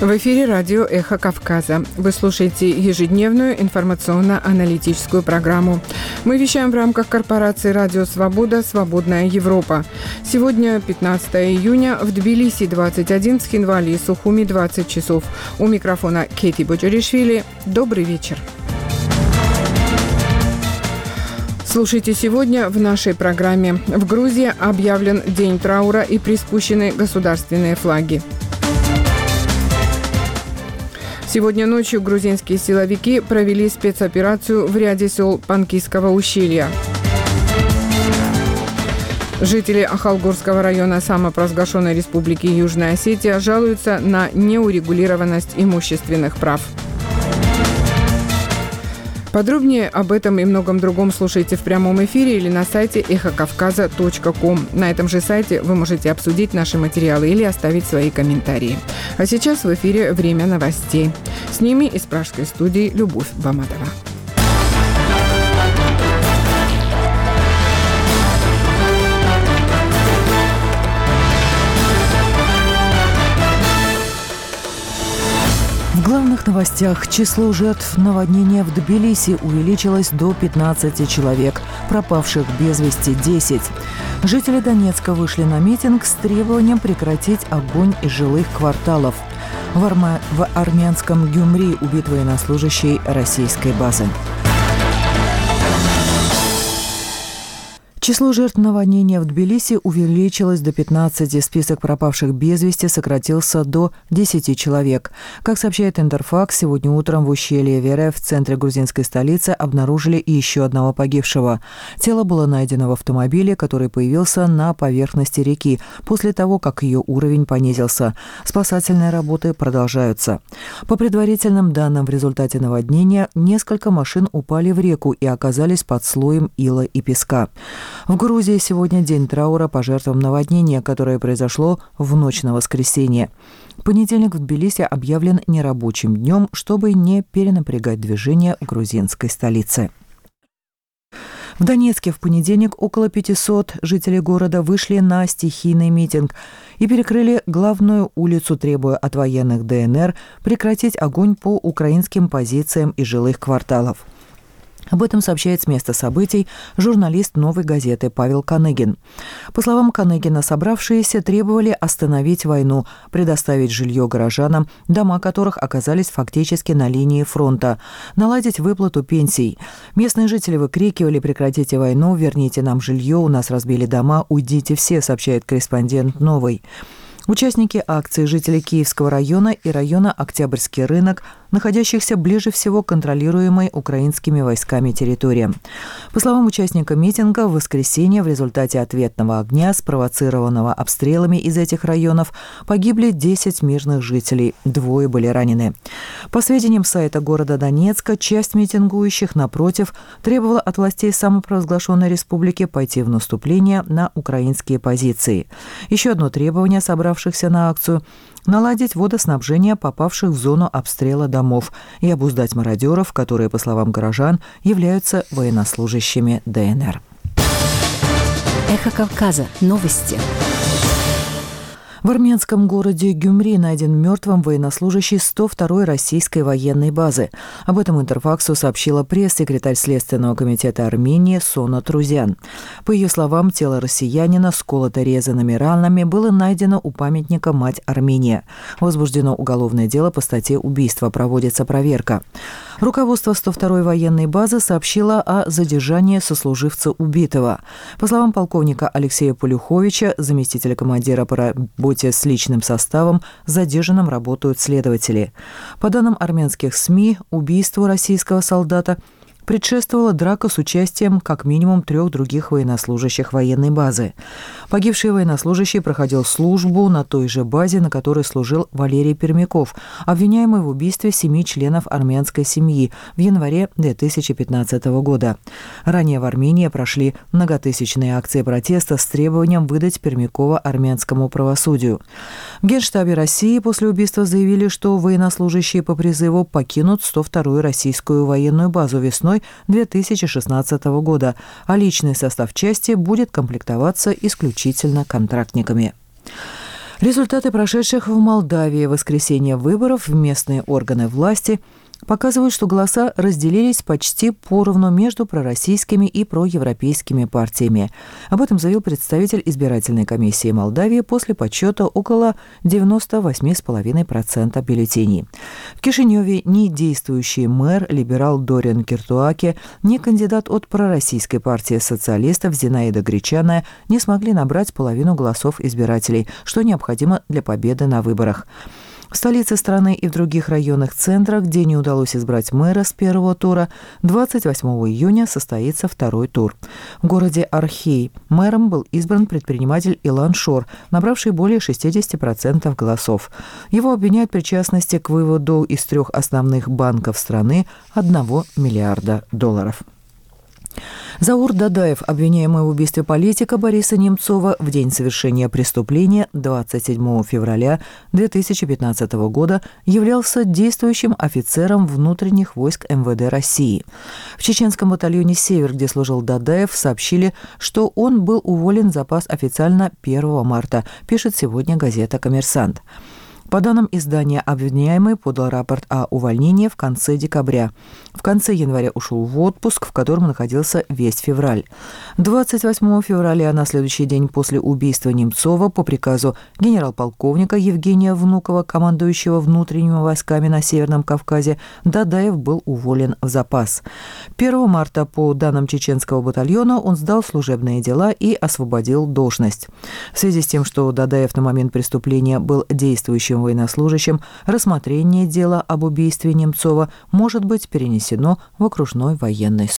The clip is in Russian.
В эфире радио «Эхо Кавказа». Вы слушаете ежедневную информационно-аналитическую программу. Мы вещаем в рамках корпорации «Радио Свобода. Свободная Европа». Сегодня 15 июня, в Тбилиси 21, в Цхинвале и Сухуми 20 часов. У микрофона Кейти Боджаришвили. Добрый вечер. Слушайте сегодня в нашей программе. В Грузии объявлен день траура и приспущены государственные флаги. Сегодня ночью грузинские силовики провели спецоперацию в ряде сел Панкисского ущелья. Жители Ахалгорского района самопровозглашенной республики Южная Осетия жалуются на неурегулированность имущественных прав. Подробнее об этом и многом другом слушайте в прямом эфире или на сайте эхокавказа.ком. На этом же сайте вы можете обсудить наши материалы или оставить свои комментарии. А сейчас в эфире время новостей. С ними из пражской студии Любовь Баматова. В главных новостях: число жертв наводнения в Тбилиси увеличилось до 15 человек, пропавших без вести 10. Жители Донецка вышли на митинг с требованием прекратить огонь из жилых кварталов. В армянском Гюмри убит военнослужащий российской базы. Число жертв наводнения в Тбилиси увеличилось до 15. Список пропавших без вести сократился до 10 человек. Как сообщает Интерфакс, сегодня утром в ущелье Вере в центре грузинской столицы обнаружили еще одного погибшего. Тело было найдено в автомобиле, который появился на поверхности реки после того, как ее уровень понизился. Спасательные работы продолжаются. По предварительным данным, в результате наводнения несколько машин упали в реку и оказались под слоем ила и песка. В Грузии сегодня день траура по жертвам наводнения, которое произошло в ночь на воскресенье. Понедельник в Тбилиси объявлен нерабочим днем, чтобы не перенапрягать движение в грузинской столице. В Донецке в понедельник около 500 жителей города вышли на стихийный митинг и перекрыли главную улицу, требуя от военных ДНР прекратить огонь по украинским позициям и жилых кварталов. Об этом сообщает с места событий журналист «Новой газеты» Павел Каныгин. По словам Каныгина, собравшиеся требовали остановить войну, предоставить жилье горожанам, дома которых оказались фактически на линии фронта, наладить выплату пенсий. Местные жители выкрикивали: «Прекратите войну, верните нам жилье, у нас разбили дома, уйдите все», сообщает корреспондент «Новой». Участники акции — жители Киевского района и района Октябрьский рынок, находящихся ближе всего к контролируемой украинскими войсками территории. По словам участника митинга, в воскресенье в результате ответного огня, спровоцированного обстрелами из этих районов, погибли 10 мирных жителей, 2 были ранены. По сведениям сайта города Донецка, часть митингующих, напротив, требовала от властей самопровозглашенной республики пойти в наступление на украинские позиции. Еще одно требование собравшихся на акцию — наладить водоснабжение попавших в зону обстрела домов и обуздать мародеров, которые, по словам горожан, являются военнослужащими ДНР. Эхо Кавказа. Новости. В армянском городе Гюмри найден мертвым военнослужащий 102-й российской военной базы. Об этом Интерфаксу сообщила пресс-секретарь Следственного комитета Армении Сона Трузян. По ее словам, тело россиянина с колото-резанными ранами было найдено у памятника «Мать Армения». Возбуждено уголовное дело по статье «Убийство», проводится проверка. Руководство 102-й военной базы сообщило о задержании сослуживца убитого. По словам полковника Алексея Полюховича, заместителя командира по работе с личным составом, задержанным работают следователи. По данным армянских СМИ, убийству российского солдата предшествовала драка с участием как минимум 3 других военнослужащих военной базы. Погибший военнослужащий проходил службу на той же базе, на которой служил Валерий Пермяков, обвиняемый в убийстве 7 членов армянской семьи в январе 2015 года. Ранее в Армении прошли многотысячные акции протеста с требованием выдать Пермякова армянскому правосудию. В Генштабе России после убийства заявили, что военнослужащие по призыву покинут 102-ю российскую военную базу весной 2016 года, а личный состав части будет комплектоваться исключительно контрактниками. Результаты прошедших в Молдавии в воскресенье выборов в местные органы власти показывают, что голоса разделились почти поровну между пророссийскими и проевропейскими партиями. Об этом заявил представитель избирательной комиссии Молдавии после подсчета около 98,5% бюллетеней. В Кишиневе ни действующий мэр, либерал Дориан Киртуаке, ни кандидат от пророссийской партии социалистов Зинаида Гречаная не смогли набрать половину голосов избирателей, что необходимо для победы на выборах. В столице страны и в других районных центрах, где не удалось избрать мэра с первого тура, 28 июня состоится второй тур. В городе Архей мэром был избран предприниматель Илан Шор, набравший более 60% голосов. Его обвиняют в причастности к выводу из 3 основных банков страны $1 миллиарда. Заур Дадаев, обвиняемый в убийстве политика Бориса Немцова в день совершения преступления 27 февраля 2015 года, являлся действующим офицером внутренних войск МВД России. В чеченском батальоне «Север», где служил Дадаев, сообщили, что он был уволен в запас официально 1 марта, пишет сегодня газета «Коммерсант». По данным издания, обвиняемый подал рапорт о увольнении в конце декабря. В конце января ушел в отпуск, в котором находился весь февраль. 28 февраля, на следующий день после убийства Немцова, по приказу генерал-полковника Евгения Внукова, командующего внутренними войсками на Северном Кавказе, Дадаев был уволен в запас. 1 марта, по данным чеченского батальона, он сдал служебные дела и освободил должность. В связи с тем, что Дадаев на момент преступления был действующим военнослужащим, рассмотрение дела об убийстве Немцова может быть перенесено в окружной военный суд.